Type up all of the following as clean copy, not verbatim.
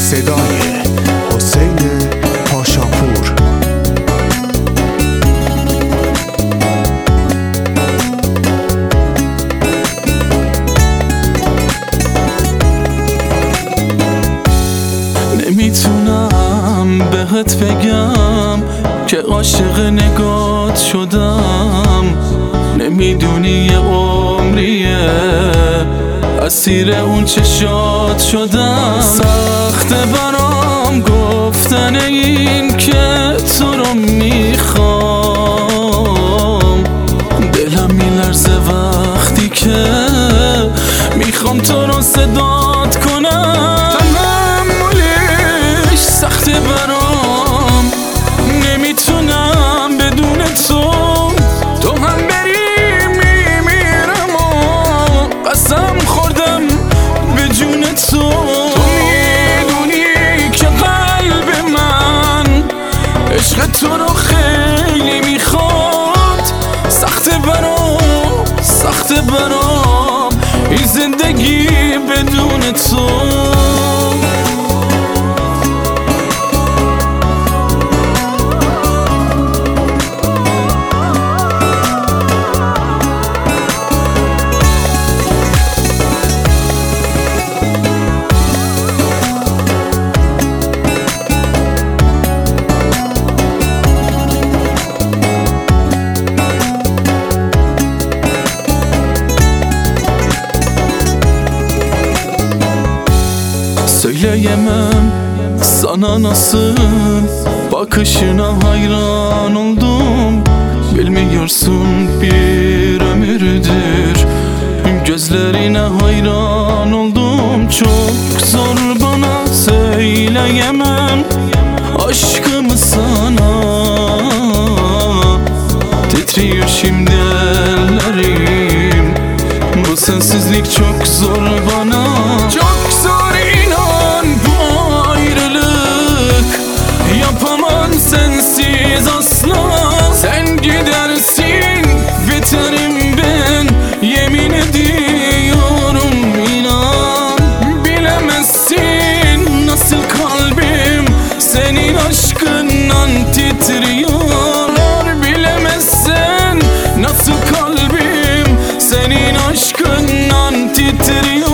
صدای حسین پاشاپور. نمیتونم بهت بگم که عاشق نگات شدم، نمیدونی یه عمریه اسیر اون چشات شدم. سخته برام گفتن این که تو رو میخوام، دلم میلرزه وقتی که میخوام تو رو صدات کنم. تحملش سخته برام، نمیتونم بدون تو هم بری میمیرم و قسم خوردم به جون تو میدونی که قلب من عشق تو رو خیلی میخواد. سخته برام این زندگی بدون تو. Söyleyemem sana nasıl, bakışına hayran oldum. Bilmiyorsun bir ömürdür gözlerine hayran oldum. Çok zor bana söyleyemem aşkımı sana, titriyor şimdi ellerim. Bu sensizlik çok zor bana, çok zor. Yapamam sensiz asla. Sen gidersin biterim ben, yemin ediyorum inan. Bilemezsin nasıl kalbim senin aşkından titriyor. Bilemezsen nasıl kalbim senin aşkından titriyor.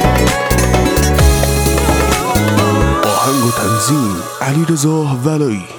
تنظیم علیرضا ولایی.